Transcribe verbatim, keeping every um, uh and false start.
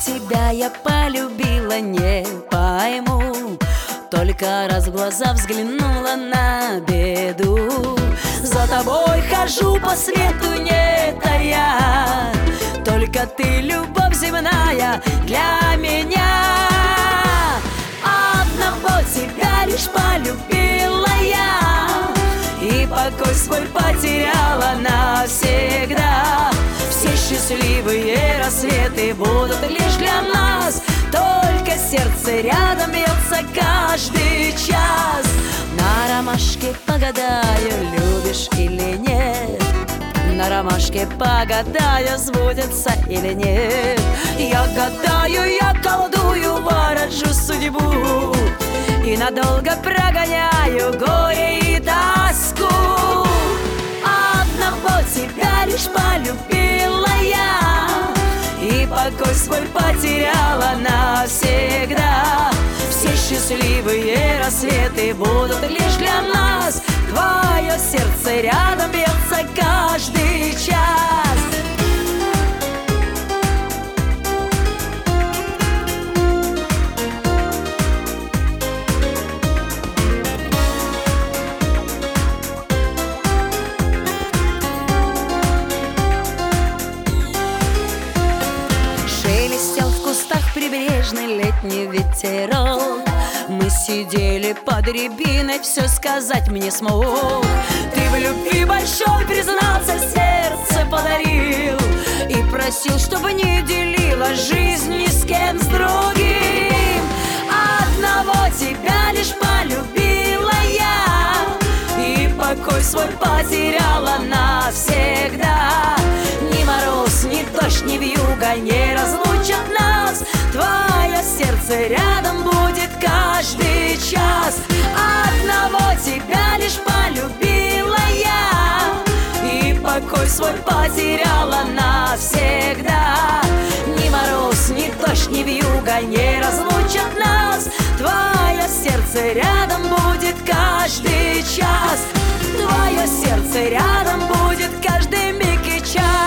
тебя я полюбила, не пойму. Только раз в глаза взглянула на беду. За тобой хожу по свету, не тая, только ты любовь земная для меня. Одного тебя лишь полюбила я, и покой свой потеряла навсегда. Все счастливые рассветы будут лишь для нас, только сердце рядом бьется каждый час. На ромашке погадаю, любишь или нет, на ромашке погадаю, сбудется или нет. Я гадаю, я колдую, ворожу судьбу и надолго прогоняю горе и тоску. Одного тебя лишь полюбила я, и покой свой потеряла навсегда. Все счастливые рассветы будут лишь для нас, твое сердце рядом бьется каждый час. Шелестел в кустах прибрежный летний ветерок. Мы сидели под рябиной, все сказать мне смог. Ты в любви большой признался, сердце подарил и просил, чтобы не делила жизнь ни с кем с другим. Одного тебя лишь полюбила я, и покой свой потеряла навсегда. Ни мороз, ни дождь, ни вьюга не разлучат нас, твое сердце рядом будет каждый час. Одного тебя лишь полюбила я, и покой свой потеряла навсегда. Ни мороз, ни дождь, ни вьюга не разлучат нас, твое сердце рядом будет каждый час. Твое сердце рядом будет каждый миг и час.